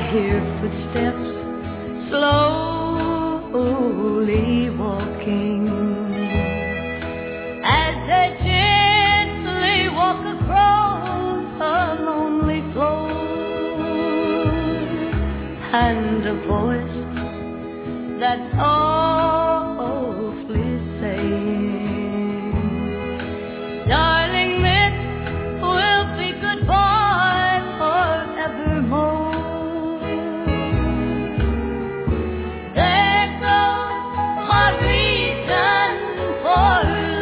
hear footsteps slowly walking as they gently walk across a lonely floor, and a voice that's softly saying, "Darling, this will be goodbye forevermore." There goes my reason for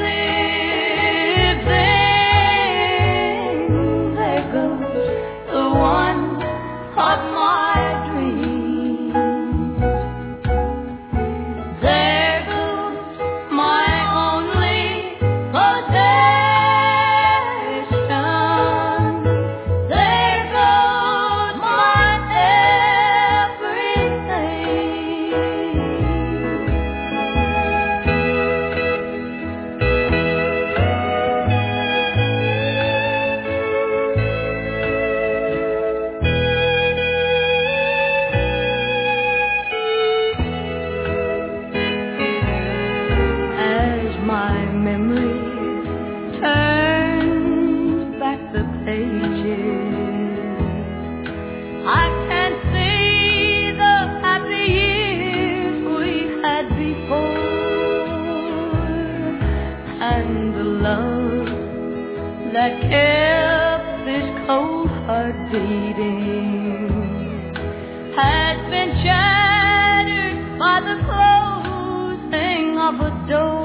living. There goes the one of my dreams. There goes my only possession. There goes my everything. As my memory turns back the pages, I can see the happy years we had before, and the love that kept this cold heart beating has been shattered by the closing of a door.